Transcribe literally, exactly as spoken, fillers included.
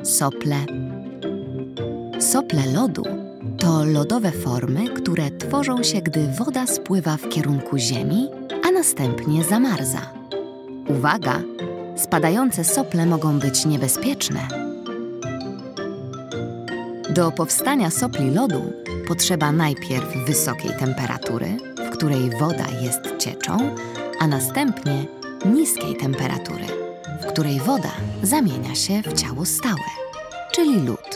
Sople. Sople lodu to lodowe formy, które tworzą się, gdy woda spływa w kierunku ziemi, a następnie zamarza. Uwaga! Spadające sople mogą być niebezpieczne. Do powstania sopli lodu potrzeba najpierw wysokiej temperatury, w której woda jest cieczą, a następnie niskiej temperatury, w której woda zamienia się w ciało stałe, czyli lód.